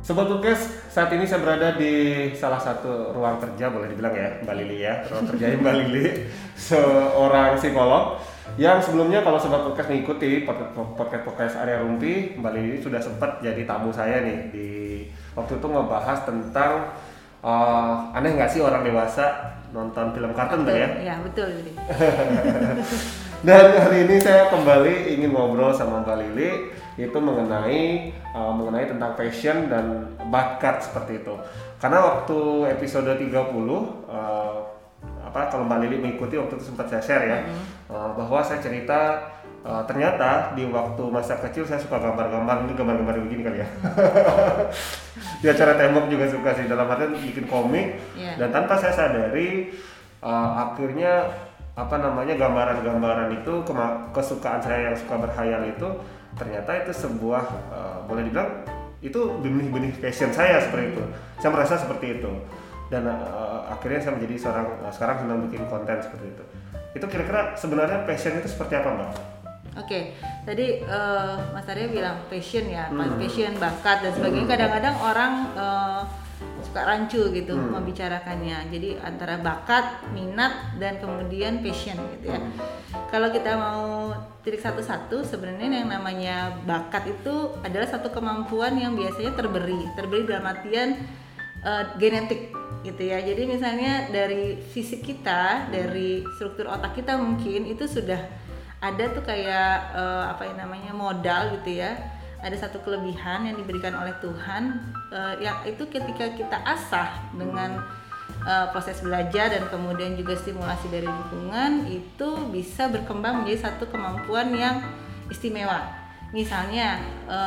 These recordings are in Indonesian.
Sobat Podcast, saat ini saya berada di salah satu ruang kerja, boleh dibilang ya, Mbak Lili ya. Ruang kerjanya Mbak Lili, seorang psikolog yang sebelumnya kalau Sobat Podcast mengikuti podcast area Rumpi, Mbak Lili sudah sempat jadi tamu saya nih di waktu itu ngebahas tentang aneh nggak sih orang dewasa nonton film kartun tuh ya? Iya betul. Dan hari ini saya kembali ingin ngobrol sama Mbak Lili itu mengenai tentang passion dan bakat seperti itu. Karena waktu episode 30 kalau Mbak Lili mengikuti waktu itu sempat saya share ya, bahwa saya cerita ternyata di waktu masa kecil saya suka gambar-gambar begini kali ya. Di acara tembok juga suka sih, dalam artian bikin komik, dan tanpa saya sadari akhirnya gambaran-gambaran itu kesukaan saya yang suka berhayal itu ternyata itu sebuah boleh dibilang itu benih-benih passion saya seperti itu. Saya merasa seperti itu dan akhirnya saya menjadi sekarang sedang bikin konten seperti itu. Itu kira-kira sebenarnya passion itu seperti apa, Mbak? Oke, tadi Mas Arya bilang passion ya, passion, bakat dan sebagainya. Kadang-kadang orang suka rancu gitu membicarakannya. Jadi antara bakat, minat dan kemudian passion gitu ya. Kalau kita mau titik satu-satu, sebenarnya yang namanya bakat itu adalah satu kemampuan yang biasanya terberi dalam artian genetik gitu ya. Jadi misalnya dari fisik kita, dari struktur otak kita mungkin itu sudah ada tuh kayak modal gitu ya. Ada satu kelebihan yang diberikan oleh Tuhan yang itu ketika kita asah dengan proses belajar dan kemudian juga stimulasi dari lingkungan, itu bisa berkembang menjadi satu kemampuan yang istimewa. Misalnya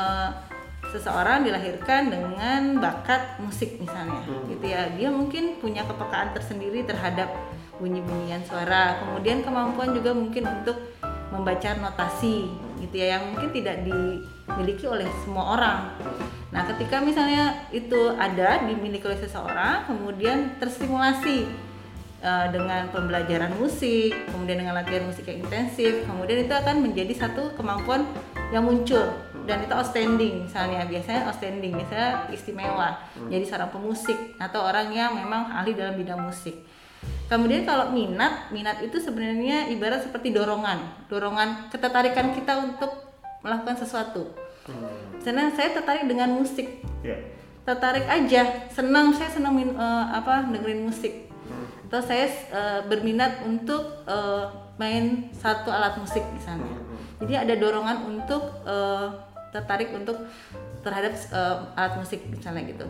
seseorang dilahirkan dengan bakat musik misalnya gitu ya, dia mungkin punya kepekaan tersendiri terhadap bunyi-bunyian suara, kemudian kemampuan juga mungkin untuk membaca notasi gitu ya, yang mungkin tidak dimiliki oleh semua orang. Nah, ketika misalnya itu dimiliki oleh seseorang, kemudian terstimulasi dengan pembelajaran musik, kemudian dengan latihan musik yang intensif, kemudian itu akan menjadi satu kemampuan yang muncul dan itu outstanding. Biasanya istimewa, jadi seorang pemusik atau orang yang memang ahli dalam bidang musik. Kemudian kalau minat itu sebenarnya ibarat seperti dorongan ketertarikan kita untuk melakukan sesuatu. Karena saya tertarik dengan musik, tertarik aja, saya senang dengerin musik. Atau saya berminat untuk main satu alat musik misalnya. Jadi ada dorongan untuk tertarik terhadap alat musik misalnya gitu.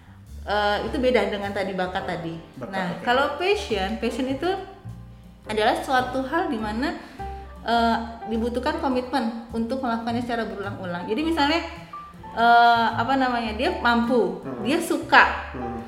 Itu beda dengan tadi bakat tadi. Kalau passion itu adalah suatu hal di mana dibutuhkan komitmen untuk melakukannya secara berulang-ulang. Jadi misalnya dia mampu, dia suka.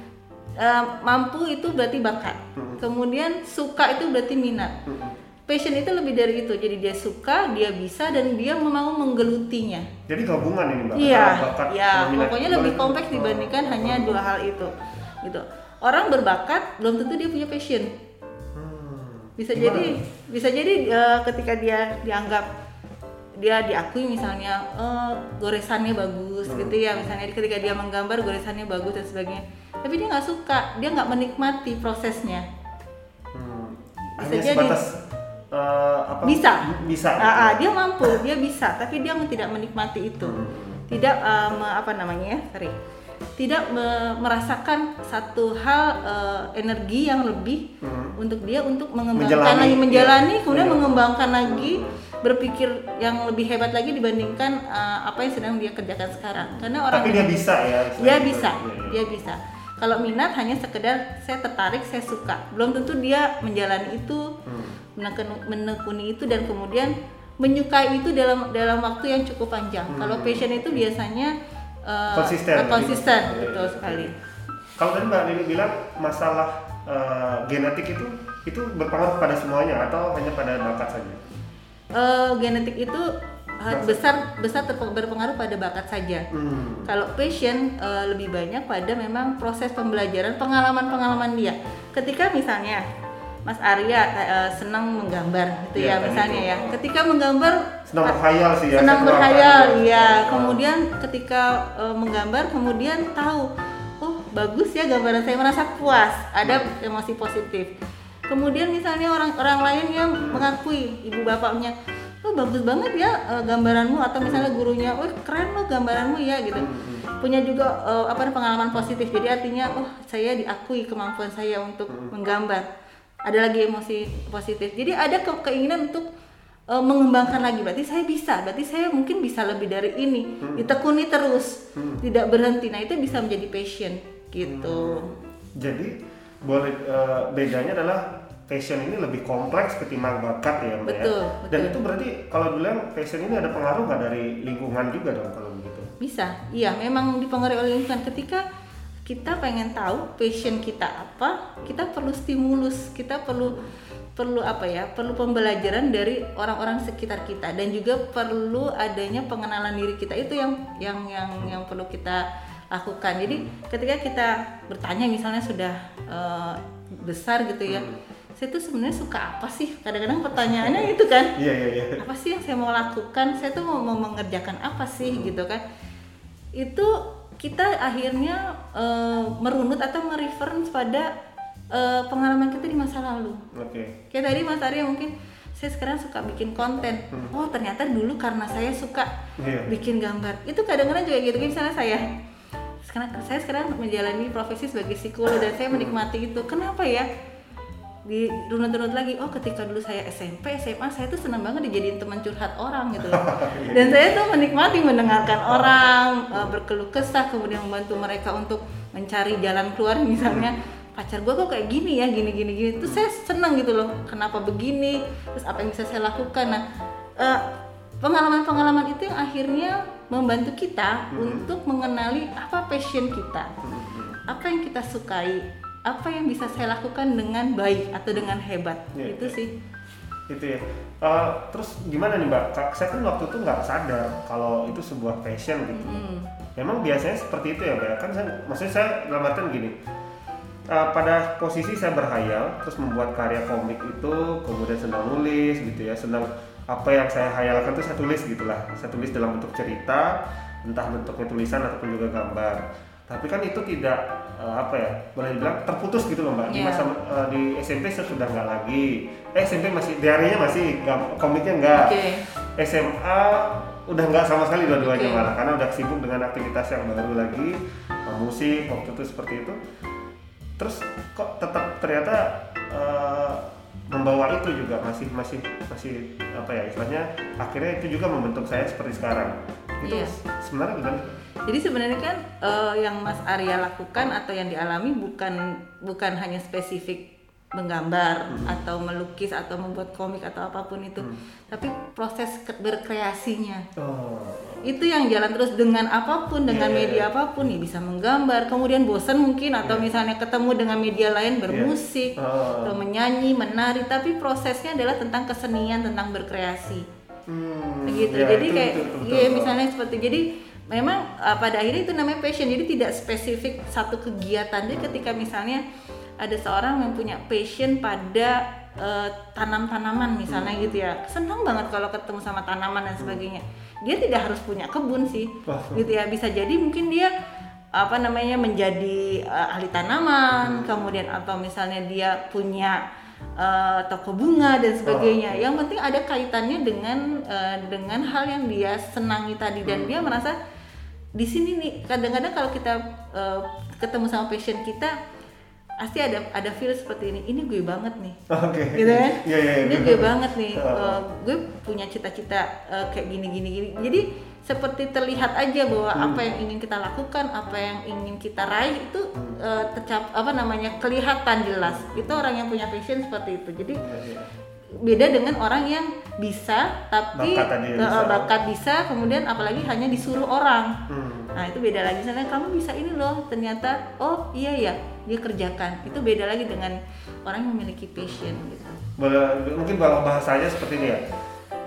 Mampu itu berarti bakat. Kemudian suka itu berarti minat. Passion itu lebih dari itu. Jadi dia suka, dia bisa, dan dia mau menggelutinya. Jadi gabungan ini, Mbak. Iya. Pokoknya lebih kompleks dibandingkan hanya dua hal itu. Gitu. Orang berbakat belum tentu dia punya passion. Bisa jadi ketika dia diakui misalnya goresannya bagus gitu ya, misalnya ketika dia menggambar goresannya bagus dan sebagainya, tapi dia nggak suka, dia nggak menikmati prosesnya. Bisa jadi bisa. Dia mampu, dia bisa, tapi dia tidak menikmati itu, tidak tidak merasakan satu hal energi yang lebih untuk dia untuk menjalani, kemudian mengembangkan lagi, berpikir yang lebih hebat lagi dibandingkan apa yang sedang dia kerjakan sekarang. Karena tapi dia bisa ya. Dia bisa. Kalau minat hanya sekedar saya tertarik, saya suka, belum tentu dia menjalani itu, menekuni itu, dan kemudian menyukai itu dalam waktu yang cukup panjang. Kalau passion itu biasanya konsisten, betul sekali. Kalau tadi Mbak Lili bilang masalah genetik itu berpengaruh pada semuanya atau hanya pada bakat saja? Genetik itu besar berpengaruh pada bakat saja. Kalau passion lebih banyak pada memang proses pembelajaran, pengalaman dia. Ketika misalnya Mas Arya senang menggambar gitu ya misalnya itu. ya. Ketika menggambar senang berkhayal sih ya. Senang berkhayal, iya. Kemudian ketika menggambar kemudian tahu, oh bagus ya gambaran saya, merasa puas, ada emosi positif. Kemudian misalnya orang lain yang mengakui ibu bapaknya, oh bagus banget ya gambaranmu, atau misalnya gurunya, oh keren lo gambaranmu ya gitu. Punya juga pengalaman positif, jadi artinya oh saya diakui kemampuan saya untuk menggambar. Ada lagi emosi positif, jadi ada keinginan untuk mengembangkan lagi, berarti saya mungkin bisa lebih dari ini, ditekuni terus, tidak berhenti. Nah itu bisa menjadi passion gitu. Jadi boleh bedanya adalah passion ini lebih kompleks ketimbang bakat ya Mbak. Betul. Dan itu berarti kalau bilang passion ini ada pengaruh nggak dari lingkungan juga dong kalau begitu? Bisa, iya memang dipengaruhi oleh lingkungan. Ketika kita pengen tahu passion kita apa, kita perlu stimulus, kita perlu pembelajaran dari orang-orang sekitar kita, dan juga perlu adanya pengenalan diri kita. Itu yang perlu kita lakukan. Jadi ketika kita bertanya misalnya sudah besar gitu ya, saya tuh sebenarnya suka apa sih? Kadang-kadang pertanyaannya itu kan, apa sih yang saya mau lakukan? Saya tuh mau mengerjakan apa sih gitu kan? Itu kita akhirnya merunut atau mereference pada pengalaman kita di masa lalu. Kayak tadi Mas Arya mungkin, saya sekarang suka bikin konten. Oh ternyata dulu karena saya suka bikin gambar. Itu kadang-kadang juga gitu. Misalnya saya sekarang menjalani profesi sebagai psikolog dan saya menikmati itu. Kenapa ya? Di runut-runut lagi, oh ketika dulu saya SMP, SMA, saya tuh senang banget dijadiin teman curhat orang gitu loh. Dan saya tuh menikmati mendengarkan orang berkeluh kesah, kemudian membantu mereka untuk mencari jalan keluar. Misalnya pacar gue kok kayak gini ya, gini. Terus saya senang gitu loh, kenapa begini, terus apa yang bisa saya lakukan. Nah pengalaman-pengalaman itu yang akhirnya membantu kita untuk mengenali apa passion kita, apa yang kita sukai, apa yang bisa saya lakukan dengan baik atau dengan hebat. Itu sih. Itu ya. Terus gimana nih Mbak? Saya kan waktu itu nggak sadar kalau itu sebuah passion gitu. Memang biasanya seperti itu ya Mbak? Kan maksudnya saya dalam artian gini. Pada posisi saya berhayal, terus membuat karya komik itu, kemudian sedang nulis gitu ya, sedang apa yang saya hayalkan itu saya tulis gitulah. Saya tulis dalam bentuk cerita, entah bentuknya tulisan ataupun juga gambar. Tapi kan itu tidak boleh dibilang terputus gitu loh Mbak. Di masa di SMP saya sudah nggak lagi. SMP masih, diarinya masih, komiknya nggak. SMA udah nggak sama sekali dua-duanya malah, karena udah sibuk dengan aktivitas yang baru lagi, musik waktu itu seperti itu. Terus kok tetap ternyata membawa itu juga masih istilahnya akhirnya itu juga membentuk saya seperti sekarang. Itu sebenarnya gimana? Jadi sebenarnya kan yang Mas Arya lakukan atau yang dialami bukan hanya spesifik menggambar atau melukis atau membuat komik atau apapun itu, tapi proses berkreasinya. Itu yang jalan terus dengan apapun, dengan media apapun, ya bisa menggambar, kemudian bosan mungkin atau misalnya ketemu dengan media lain bermusik atau menyanyi, menari, tapi prosesnya adalah tentang kesenian, tentang berkreasi. Begitu. Jadi kayak misalnya seperti, jadi memang pada akhirnya itu namanya passion. Jadi tidak spesifik satu kegiatan. Jadi ketika misalnya ada seorang yang punya passion pada tanam-tanaman misalnya gitu ya, senang banget kalau ketemu sama tanaman dan sebagainya. Dia tidak harus punya kebun sih, gitu ya. Bisa jadi mungkin dia menjadi ahli tanaman, kemudian atau misalnya dia punya toko bunga dan sebagainya. Yang penting ada kaitannya dengan hal yang dia senangi tadi, dan dia merasa di sini nih. Kadang-kadang kalau kita ketemu sama passion kita, pasti ada feel seperti ini gue banget nih, gitu kan? Ini gue banget nih, gue punya cita-cita kayak gini. Jadi seperti terlihat aja bahwa apa yang ingin kita lakukan, apa yang ingin kita raih itu kelihatan jelas. Itu orang yang punya passion seperti itu. Jadi beda dengan orang yang bisa tapi bakat bisa, kemudian apalagi hanya disuruh orang. Nah itu beda lagi. Misalnya kamu bisa ini loh, ternyata oh iya ya dia kerjakan. Itu beda lagi dengan orang yang memiliki passion gitu. Mungkin kalau bahasanya seperti ini ya,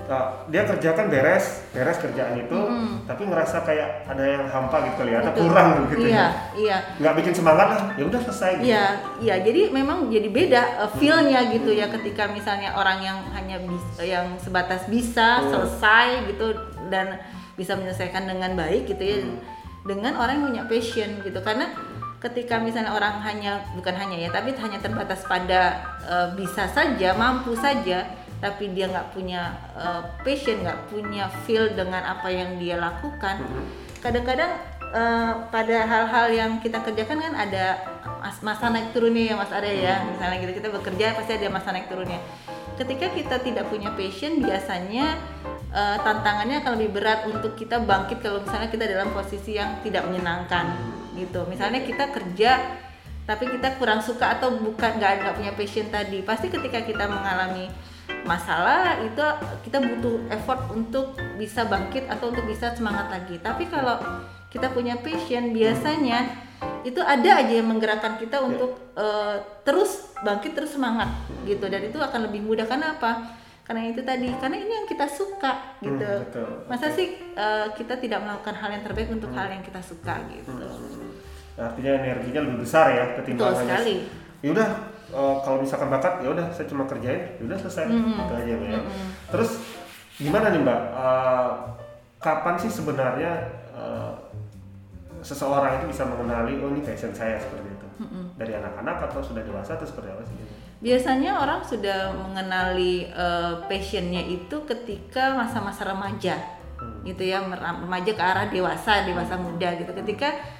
dia kerjakan beres kerjaan itu, tapi ngerasa kayak ada yang hampa gitu kali ya, atau kurang gitu iya. Nggak bikin semangat lah, ya udah selesai gitu. Iya, jadi memang jadi beda feel-nya gitu ya, ketika misalnya orang yang hanya yang sebatas bisa selesai gitu dan bisa menyelesaikan dengan baik gitu ya, dengan orang yang punya passion gitu. Karena ketika misalnya orang bukan hanya terbatas pada bisa saja, mampu saja, tapi dia nggak punya passion, nggak punya feel dengan apa yang dia lakukan. Kadang-kadang pada hal-hal yang kita kerjakan kan ada masa naik turunnya ya Mas Arya ya. Misalnya kita bekerja pasti ada masa naik turunnya. Ketika kita tidak punya passion, biasanya tantangannya akan lebih berat untuk kita bangkit kalau misalnya kita dalam posisi yang tidak menyenangkan gitu. Misalnya kita kerja tapi kita kurang suka atau nggak punya passion tadi, pasti ketika kita mengalami masalah itu kita butuh effort untuk bisa bangkit atau untuk bisa semangat lagi. Tapi kalau kita punya passion, biasanya itu ada aja yang menggerakkan kita untuk terus bangkit, terus semangat gitu, dan itu akan lebih mudah. Karena apa? Karena itu tadi, karena ini yang kita suka gitu. Masa sih kita tidak melakukan hal yang terbaik untuk hal yang kita suka gitu. Artinya energinya lebih besar ya ketimbang Betul sekali. Ya udah, kalau misalkan bakat ya udah saya cuma kerjain, ya udah selesai gitu aja ya. Terus gimana nih Mbak? Kapan sih sebenarnya seseorang itu bisa mengenali ini passion saya seperti itu? Dari anak-anak atau sudah dewasa atau seperti apa sih? Biasanya orang sudah mengenali passionnya itu ketika masa-masa remaja, gitu ya, remaja ke arah dewasa muda gitu. Ketika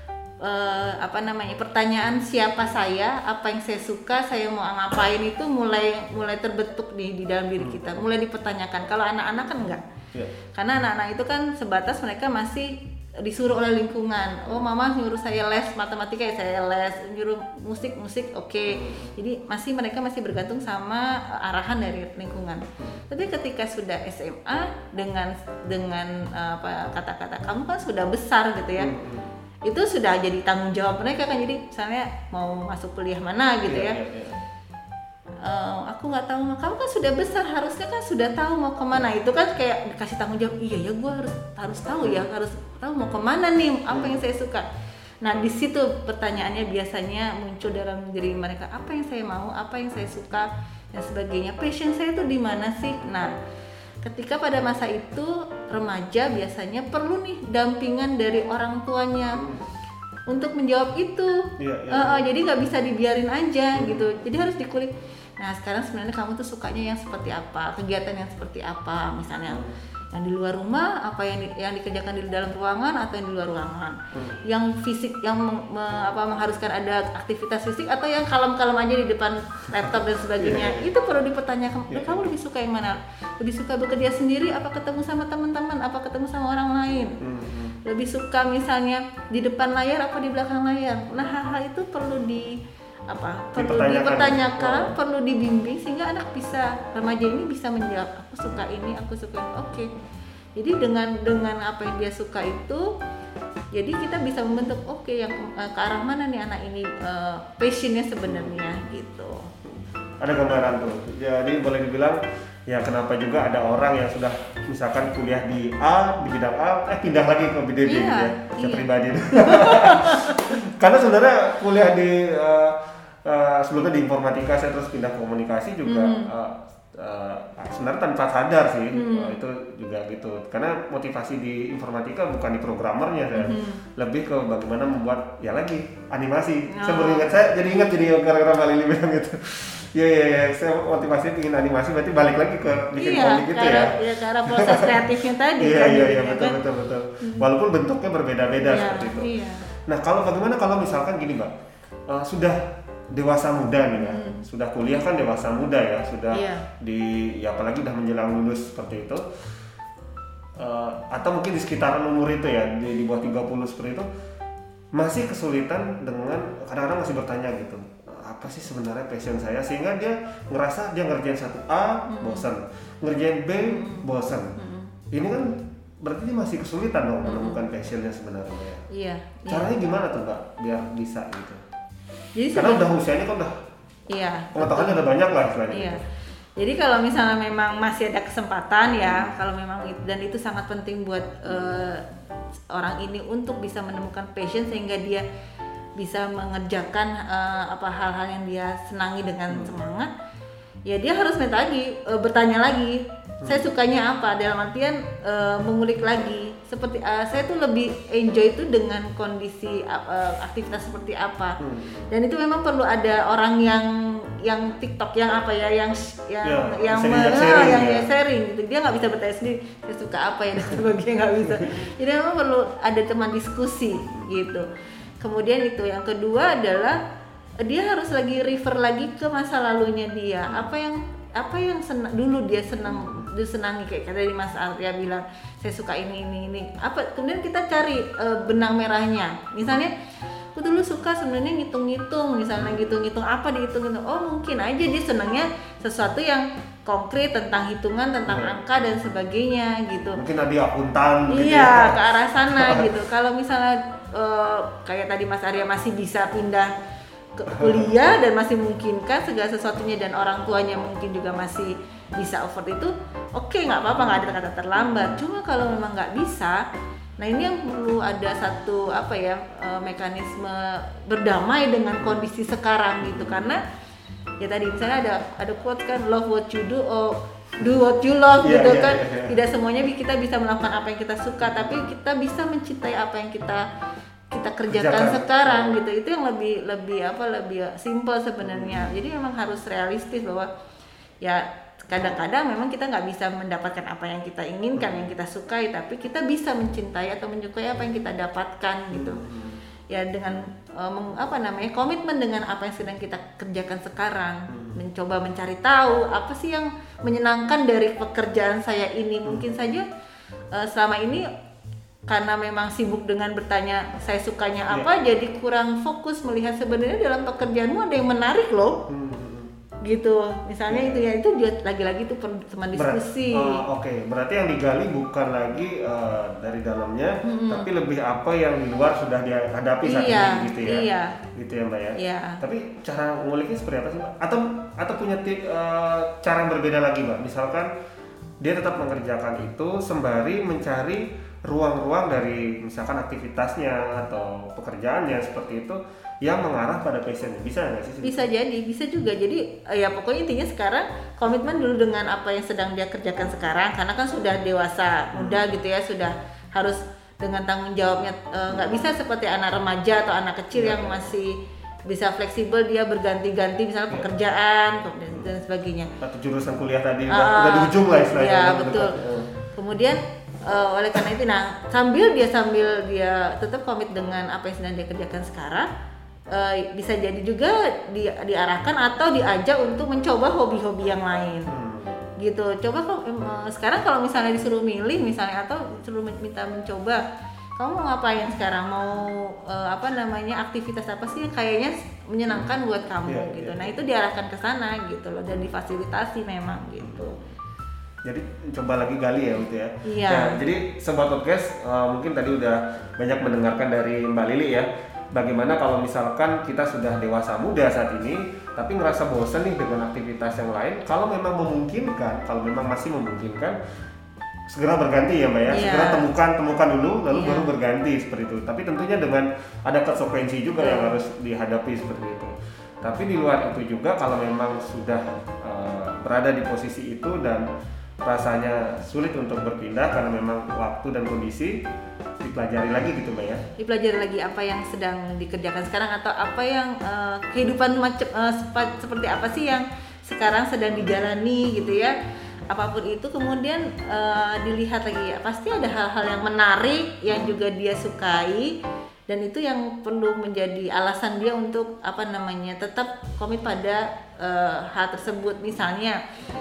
pertanyaan siapa saya, apa yang saya suka, saya mau ngapain itu mulai terbentuk di dalam diri kita, mulai dipertanyakan. Kalau anak-anak kan enggak, karena anak-anak itu kan sebatas mereka masih disuruh oleh lingkungan. Oh, mama nyuruh saya les matematika, ya saya les, nyuruh musik oke. Jadi mereka masih bergantung sama arahan dari lingkungan. Tapi ketika sudah SMA dengan kata-kata kamu kan sudah besar gitu ya, itu sudah jadi tanggung jawab mereka kan. Jadi misalnya mau masuk kuliah mana gitu ya, aku nggak tahu, kamu kan sudah besar, harusnya kan sudah tahu mau kemana. Itu kan kayak dikasih tanggung jawab, iya ya, gue harus tahu ya, harus tahu mau kemana nih, apa yang saya suka. Nah di situ pertanyaannya biasanya muncul dalam diri mereka, apa yang saya mau, apa yang saya suka dan sebagainya, passion saya itu di mana sih. Nah ketika pada masa itu remaja biasanya perlu nih dampingan dari orang tuanya untuk menjawab itu. Jadi nggak bisa dibiarin aja gitu, jadi harus dikulik. Nah sekarang sebenarnya kamu tuh sukanya yang seperti apa, kegiatan yang seperti apa, misalnya yang di luar rumah, apa yang dikerjakan di dalam ruangan atau yang di luar ruangan, yang fisik, yang mengharuskan ada aktivitas fisik atau yang kalem-kalem aja di depan laptop dan sebagainya. Itu perlu dipertanyakan. Kamu lebih suka yang mana? Lebih suka bekerja sendiri, apa ketemu sama teman-teman, apa ketemu sama orang lain? Lebih suka misalnya di depan layar apa di belakang layar? Nah hal-hal itu perlu dipertanyakan, perlu dibimbing sehingga anak remaja ini bisa menjawab, aku suka ini, aku suka ini. Oke. Jadi dengan apa yang dia suka itu, jadi kita bisa membentuk yang ke arah mana nih anak ini passionnya sebenarnya gitu. Ada gambaran tuh. Jadi boleh dibilang ya kenapa juga ada orang yang sudah misalkan kuliah di A, di bidang A, pindah lagi ke bidang B gitu ya. Saya pribadi. Karena sebenarnya kuliah di sebelumnya di informatika, saya terus pindah ke komunikasi juga sebenarnya tanpa sadar sih. Itu juga gitu, karena motivasi di informatika bukan di programmernya saya, lebih ke bagaimana membuat lagi animasi. Saya baru ingat, saya jadi ingat gara-gara Mbak Lili bilang gitu. Iya, saya motivasi bikin animasi, berarti balik lagi ke bikin komik gitu ya. Iya, cara proses kreatifnya tadi. Iya, betul. Walaupun bentuknya berbeda-beda seperti itu. Iya. Nah, bagaimana kalau misalkan gini Mbak, sudah dewasa muda nih ya, sudah kuliah kan dewasa muda ya, sudah apalagi udah menjelang lulus seperti itu, atau mungkin di sekitaran umur itu ya, di bawah 30 seperti itu, masih kesulitan dengan, kadang-kadang masih bertanya gitu, apa sih sebenarnya passion saya, sehingga dia ngerasa dia ngerjain satu A bosan, ngerjain B bosan. Ini kan berarti dia masih kesulitan dong menemukan passionnya sebenarnya. Iya. Caranya gimana tuh Mbak biar bisa gitu? Jadi karena udah usianya kan udah pengetahuannya udah banyak lah istilahnya. Iya. Jadi kalau misalnya memang masih ada kesempatan ya, kalau memang dan itu sangat penting buat orang ini untuk bisa menemukan passion sehingga dia bisa mengerjakan hal-hal yang dia senangi dengan semangat, ya dia harus bertanya lagi, saya sukanya apa, dalam artian mengulik lagi. Seperti saya tuh lebih enjoy itu dengan kondisi aktivitas seperti apa, dan itu memang perlu ada orang yang TikTok yang sharing gitu. Dia nggak bisa bertanya sendiri saya suka apa ya dan sebagainya, nggak bisa. Jadi memang perlu ada teman diskusi gitu. Kemudian itu yang kedua adalah dia harus refer lagi ke masa lalunya dia, apa yang dulu dia disenangi, kayak tadi Mas Arya bilang saya suka ini apa, kemudian kita cari benang merahnya. Misalnya aku dulu suka sebenarnya ngitung-ngitung, apa dihitung-hitung, oh mungkin aja dia senangnya sesuatu yang konkret tentang hitungan, tentang angka dan sebagainya gitu. Mungkin ada akuntan gitu. Iya, ke arah sana gitu. Kalau misalnya kayak tadi Mas Arya masih bisa pindah ke kuliah dan masih memungkinkan segala sesuatunya dan orang tuanya mungkin juga masih bisa afford itu, oke, nggak apa-apa, nggak ada kata terlambat. Cuma kalau memang nggak bisa, nah ini yang perlu ada satu mekanisme berdamai dengan kondisi sekarang gitu. Karena ya tadi misalnya ada quote kan, love what you do or do what you love gitu kan. Tidak semuanya kita bisa melakukan apa yang kita suka, tapi kita bisa mencintai apa yang kita kerjakan sekarang gitu. Itu yang lebih simple sebenarnya. Jadi memang harus realistis bahwa ya kadang-kadang memang kita nggak bisa mendapatkan apa yang kita inginkan, yang kita sukai, tapi kita bisa mencintai atau menyukai apa yang kita dapatkan gitu. Ya dengan komitmen dengan apa yang sedang kita kerjakan sekarang, mencoba mencari tahu apa sih yang menyenangkan dari pekerjaan saya ini. Mungkin saja selama ini karena memang sibuk dengan bertanya saya sukanya apa, jadi kurang fokus melihat sebenarnya dalam pekerjaanmu ada yang menarik loh. Gitu, misalnya itu juga lagi-lagi itu teman diskusi. Berarti yang digali bukan lagi dari dalamnya, tapi lebih apa yang di luar sudah dihadapi saat ini gitu ya. Gitu ya Mbak ya. Iya. Tapi cara nguliknya seperti apa sih Mbak? Atau punya cara yang berbeda lagi Mbak? Misalkan dia tetap mengerjakan itu sembari mencari ruang-ruang dari misalkan aktivitasnya atau pekerjaannya seperti itu yang mengarah pada passionnya, bisa nggak sih? Bisa juga. Jadi ya pokoknya intinya sekarang komitmen dulu dengan apa yang sedang dia kerjakan sekarang, karena kan sudah dewasa muda gitu ya, sudah harus dengan tanggung jawabnya, nggak bisa seperti anak remaja atau anak kecil yang masih bisa fleksibel, dia berganti-ganti misalnya pekerjaan dan sebagainya. Atau jurusan kuliah tadi udah di ujung lah istilahnya. Ya betul. Kemudian oleh karena itu, sambil dia tetap komit dengan apa yang sedang dia kerjakan sekarang, bisa jadi juga diarahkan atau diajak untuk mencoba hobi-hobi yang lain. Gitu. Coba sekarang kalau misalnya disuruh milih misalnya atau disuruh minta mencoba, kamu mau ngapain sekarang? Mau aktivitas apa sih yang kayaknya menyenangkan buat kamu gitu. Nah, itu diarahkan ke sana gitu loh, dan difasilitasi memang gitu. Jadi coba lagi gali ya gitu ya. Iya. Nah, jadi sobat podcast mungkin tadi udah banyak mendengarkan dari Mbak Lili ya. Bagaimana kalau misalkan kita sudah dewasa muda saat ini, tapi ngerasa bosan nih dengan aktivitas yang lain. Kalau memang memungkinkan, kalau memang masih memungkinkan, segera berganti ya Mbak ya. Segera temukan dulu, lalu baru berganti seperti itu. Tapi tentunya dengan ada konsekuensi juga yang harus dihadapi seperti itu. Tapi di luar itu juga, kalau memang sudah berada di posisi itu dan rasanya sulit untuk berpindah karena memang waktu dan kondisi, dipelajari lagi gitu Mbak ya. Dipelajari lagi apa yang sedang dikerjakan sekarang, atau apa yang kehidupan seperti apa sih yang sekarang sedang dijalani gitu ya. Apapun itu, kemudian dilihat lagi, pasti ada hal-hal yang menarik yang juga dia sukai, dan itu yang perlu menjadi alasan dia untuk tetap komit pada hal tersebut. Misalnya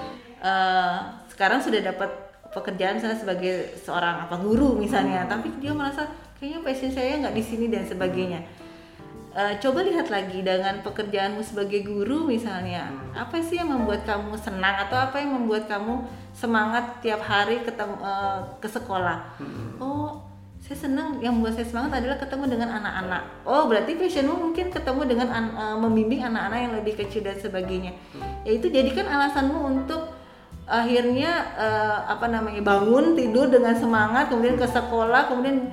sekarang sudah dapat pekerjaan misalnya sebagai seorang guru misalnya, tapi dia merasa kayaknya passion saya nggak di sini dan sebagainya. Coba lihat lagi dengan pekerjaanmu sebagai guru misalnya, apa sih yang membuat kamu senang atau apa yang membuat kamu semangat tiap hari ke sekolah. Oh, saya senang, yang membuat saya semangat adalah ketemu dengan anak-anak. Oh, berarti passionmu mungkin ketemu dengan membimbing anak-anak yang lebih kecil dan sebagainya. ya itu jadikan alasanmu untuk akhirnya bangun tidur dengan semangat, kemudian ke sekolah, kemudian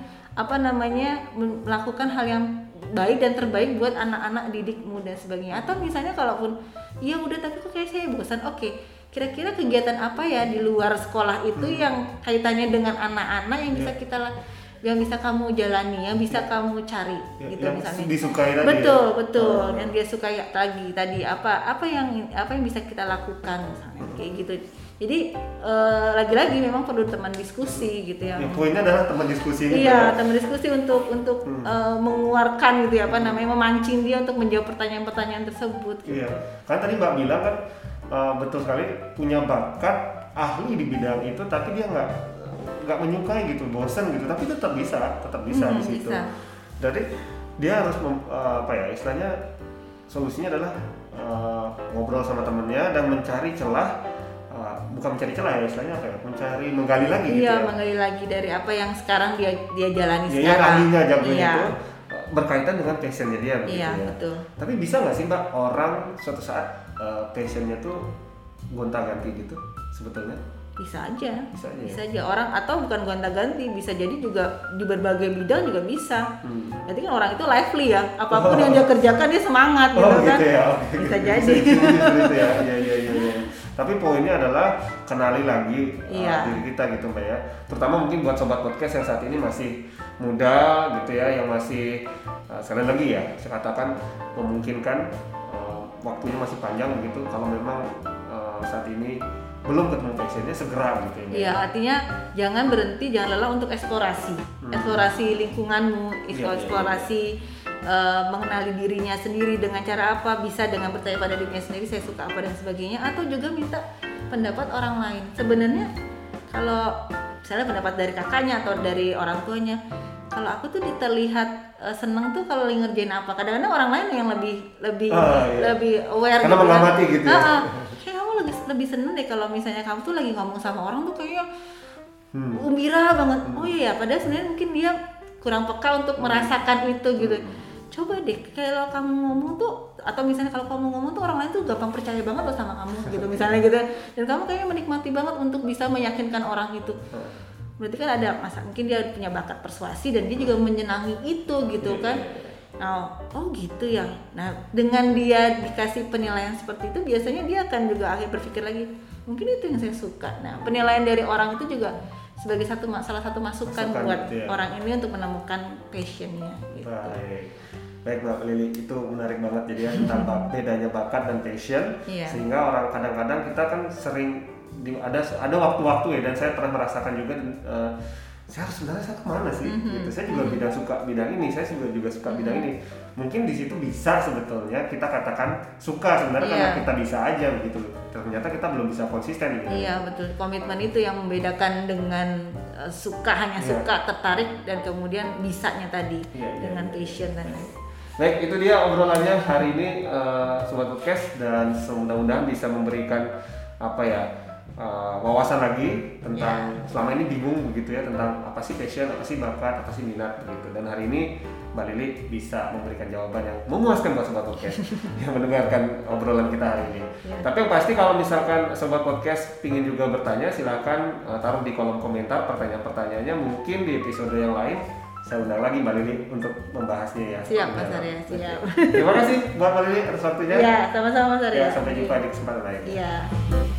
melakukan hal yang baik dan terbaik buat anak-anak didikmu dan sebagainya. Atau misalnya kalaupun ya udah tapi kok kayak saya bosan, oke, kira-kira kegiatan apa ya di luar sekolah itu yang kaitannya dengan anak-anak yang bisa kamu jalani, yang bisa kamu cari gitu, yang misalnya disukai tadi. Betul, yang dia sukai tadi apa yang bisa kita lakukan misalnya kayak gitu. Jadi lagi-lagi memang perlu teman diskusi gitu ya. Poinnya adalah teman diskusi. Iya, teman diskusi untuk mengeluarkan gitu ya, memancing dia untuk menjawab pertanyaan-pertanyaan tersebut. Gitu. Iya, kan tadi Mbak bilang kan betul sekali punya bakat ahli di bidang itu, tapi dia nggak menyukai gitu, bosan gitu, tapi tetap bisa di situ. Bisa. Jadi dia harus istilahnya solusinya adalah ngobrol sama temennya dan mencari celah. Bukan mencari celah ya, istilahnya menggali lagi gitu ya. Menggali lagi dari apa yang sekarang dia jalani sekarang. Yang ahlinya jagonya itu berkaitan dengan passionnya dia gitu ya. Betul. Tapi bisa nggak sih Mbak orang suatu saat passionnya tuh gonta-ganti gitu sebetulnya? Bisa aja orang, atau bukan gonta-ganti, bisa jadi juga di berbagai bidang juga bisa. Jadi kan orang itu lively ya, apapun yang dia kerjakan dia semangat gitu kan. Ya. Bisa jadi. Iya. Tapi poinnya adalah kenali lagi diri kita gitu Mbak ya. Terutama mungkin buat sobat podcast yang saat ini masih muda gitu ya, yang masih sekali lagi ya saya katakan memungkinkan waktunya masih panjang begitu. Kalau memang saat ini belum ketemu passionnya, segera gitu ya. Iya, artinya jangan berhenti, jangan lelah untuk eksplorasi. Eksplorasi lingkunganmu, eksplorasi mengenali dirinya sendiri dengan cara apa, bisa dengan bertanya pada dirinya sendiri saya suka apa dan sebagainya, atau juga minta pendapat orang lain. Sebenarnya kalau misalnya pendapat dari kakaknya atau dari orang tuanya, kalau aku tuh terlihat seneng tuh kalau ngerjain apa. Kadang-kadang orang lain yang lebih aware karena gitu mengamati gitu ya. Kayak kamu lebih seneng deh kalau misalnya kamu tuh lagi ngomong sama orang tuh kayaknya gembira banget. Oh iya, padahal sebenarnya mungkin dia kurang peka untuk merasakan itu gitu. Coba deh kalau kamu ngomong tuh, atau misalnya kalau kamu ngomong tuh orang lain tuh gampang percaya banget loh sama kamu gitu misalnya gitu. Dan kamu kayaknya menikmati banget untuk bisa meyakinkan orang itu. Berarti kan ada mungkin dia punya bakat persuasi dan dia juga menyenangi itu gitu kan. Nah, gitu ya. Nah, dengan dia dikasih penilaian seperti itu, biasanya dia akan juga akhirnya berpikir lagi, mungkin itu yang saya suka. Nah, penilaian dari orang itu juga sebagai salah satu masukan buat gitu ya. Orang ini untuk menemukan passionnya gitu. Baik Mbak Lili, itu menarik banget jadi ya tentang bedanya bakat dan passion. Sehingga orang kadang-kadang kita kan sering ada waktu-waktu ya, dan saya pernah merasakan juga saya kemana sih gitu. Saya juga suka bidang ini, saya juga suka bidang ini. Mungkin di situ bisa sebetulnya kita katakan suka sebenarnya karena kita bisa aja begitu. Ternyata kita belum bisa konsisten gitu. Iya betul, komitmen itu yang membedakan dengan suka tertarik dan kemudian bisanya tadi dengan passion tadi. Baik, itu dia obrolannya hari ini Sobat Podcast, dan mudah-mudahan bisa memberikan wawasan lagi tentang selama ini bingung begitu ya tentang apa sih passion, apa sih bakat, apa sih minat begitu. Dan hari ini Mbak Lili bisa memberikan jawaban yang memuaskan buat Sobat Podcast yang mendengarkan obrolan kita hari ini. Tapi yang pasti kalau misalkan Sobat Podcast pingin juga bertanya, silakan taruh di kolom komentar pertanyaan-pertanyaannya. Mungkin di episode yang lain saya undang lagi Mbak Lili untuk membahasnya ya. Siap Mas Arya, siap. Terima kasih Mbak Lili atas waktunya. Iya, sama-sama Mas Arya. Sampai jumpa di kesempatan lain. Iya.